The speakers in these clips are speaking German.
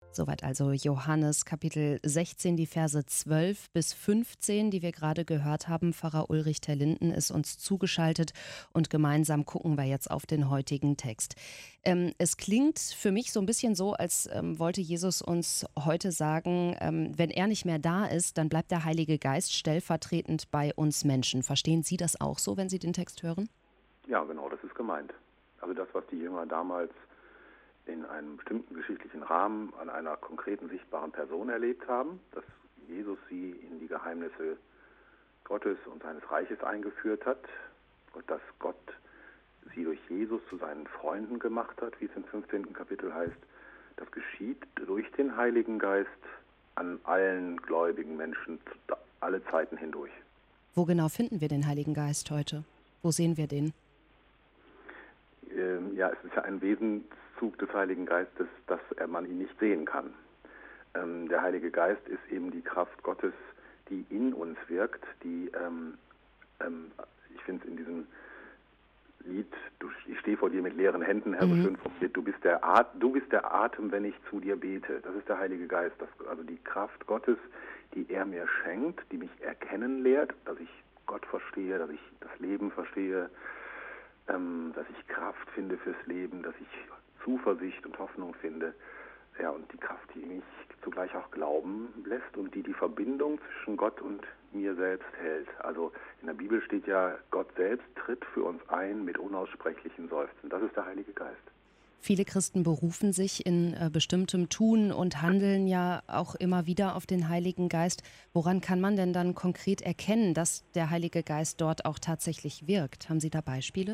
Soweit also Johannes Kapitel 16, die Verse 12 bis 15, die wir gerade gehört haben. Pfarrer Ulrich Terlinden ist uns zugeschaltet und gemeinsam gucken wir jetzt auf den heutigen Text. Es klingt für mich so ein bisschen so, als wollte Jesus uns heute sagen, wenn er nicht mehr da ist, dann bleibt der Heilige Geist stellvertretend bei uns Menschen. Verstehen Sie das auch so, wenn Sie den Text hören? Ja, genau, das ist gemeint. Also das, was die Jünger damals in einem bestimmten geschichtlichen Rahmen an einer konkreten, sichtbaren Person erlebt haben, dass Jesus sie in die Geheimnisse Gottes und seines Reiches eingeführt hat und dass Gott sie durch Jesus zu seinen Freunden gemacht hat, wie es im 15. Kapitel heißt, das geschieht durch den Heiligen Geist an allen gläubigen Menschen alle Zeiten hindurch. Wo genau finden wir den Heiligen Geist heute? Wo sehen wir den? Ja, es ist ja ein Wesenszug des Heiligen Geistes, dass man ihn nicht sehen kann. Der Heilige Geist ist eben die Kraft Gottes, die in uns wirkt, die, ich finde es in diesem Lied, ich stehe vor dir mit leeren Händen, Herr, so schön formuliert, du bist der Atem, wenn ich zu dir bete. Das ist der Heilige Geist, also die Kraft Gottes, die er mir schenkt, die mich erkennen lehrt, dass ich Gott verstehe, dass ich das Leben verstehe, dass ich Kraft finde fürs Leben, dass ich Zuversicht und Hoffnung finde. Ja, und die Kraft, die mich zugleich auch glauben lässt und die Verbindung zwischen Gott und mir selbst hält. Also in der Bibel steht ja, Gott selbst tritt für uns ein mit unaussprechlichen Seufzen. Das ist der Heilige Geist. Viele Christen berufen sich in bestimmtem Tun und Handeln ja auch immer wieder auf den Heiligen Geist. Woran kann man denn dann konkret erkennen, dass der Heilige Geist dort auch tatsächlich wirkt? Haben Sie da Beispiele?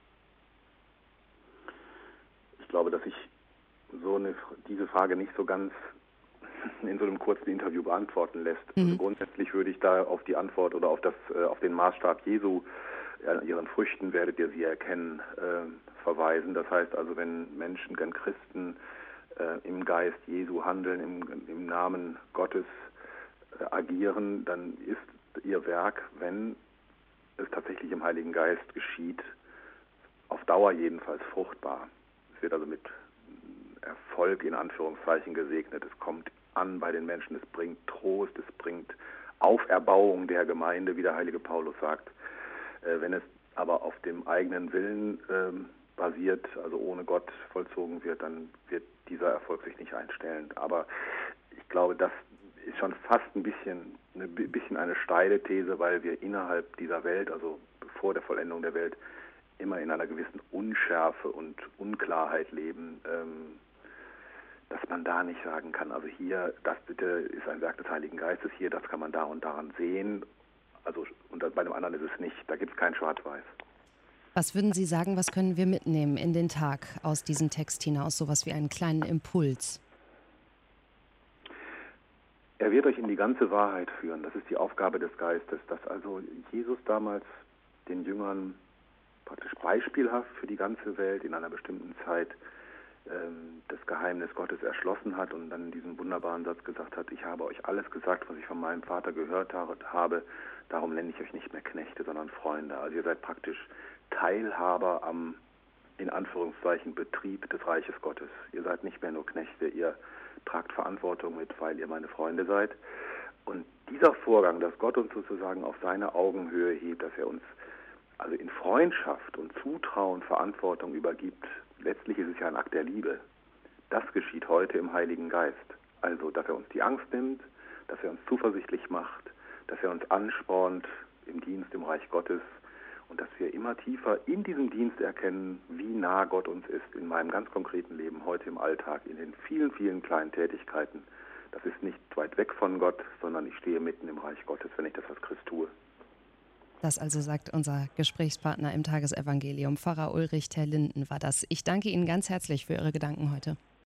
Ich glaube, dass sich diese Frage nicht so ganz in so einem kurzen Interview beantworten lässt. Also grundsätzlich würde ich da auf die Antwort oder auf den Maßstab Jesu, an ihren Früchten werdet ihr sie erkennen, verweisen. Das heißt also, wenn Menschen, wenn Christen im Geist Jesu handeln, im Namen Gottes agieren, dann ist ihr Werk, wenn es tatsächlich im Heiligen Geist geschieht, auf Dauer jedenfalls fruchtbar. Es wird also mit Erfolg in Anführungszeichen gesegnet. Es kommt an bei den Menschen, es bringt Trost, es bringt Auferbauung der Gemeinde, wie der heilige Paulus sagt. Wenn es aber auf dem eigenen Willen basiert, also ohne Gott vollzogen wird, dann wird dieser Erfolg sich nicht einstellen. Aber ich glaube, das ist schon fast ein bisschen eine steile These, weil wir innerhalb dieser Welt, also vor der Vollendung der Welt, immer in einer gewissen Unschärfe und Unklarheit leben, dass man da nicht sagen kann, also hier, das bitte ist ein Werk des Heiligen Geistes, hier, das kann man da und daran sehen, also und bei dem anderen ist es nicht, da gibt es kein Schwarz-Weiß. Was würden Sie sagen, was können wir mitnehmen in den Tag aus diesem Text hinaus, sowas wie einen kleinen Impuls? Er wird euch in die ganze Wahrheit führen, das ist die Aufgabe des Geistes, dass also Jesus damals den Jüngern praktisch beispielhaft für die ganze Welt in einer bestimmten Zeit das Geheimnis Gottes erschlossen hat und dann diesen wunderbaren Satz gesagt hat, ich habe euch alles gesagt, was ich von meinem Vater gehört habe, darum nenne ich euch nicht mehr Knechte, sondern Freunde. Also ihr seid praktisch Teilhaber am, in Anführungszeichen, Betrieb des Reiches Gottes. Ihr seid nicht mehr nur Knechte, ihr tragt Verantwortung mit, weil ihr meine Freunde seid. Und dieser Vorgang, dass Gott uns sozusagen auf seine Augenhöhe hebt, dass er uns also in Freundschaft und Zutrauen Verantwortung übergibt, letztlich ist es ja ein Akt der Liebe. Das geschieht heute im Heiligen Geist. Also, dass er uns die Angst nimmt, dass er uns zuversichtlich macht, dass er uns anspornt im Dienst im Reich Gottes und dass wir immer tiefer in diesem Dienst erkennen, wie nah Gott uns ist in meinem ganz konkreten Leben, heute im Alltag, in den vielen, vielen kleinen Tätigkeiten. Das ist nicht weit weg von Gott, sondern ich stehe mitten im Reich Gottes, wenn ich das als Christ tue. Das also sagt unser Gesprächspartner im Tagesevangelium. Pfarrer Ulrich Terlinden war das. Ich danke Ihnen ganz herzlich für Ihre Gedanken heute.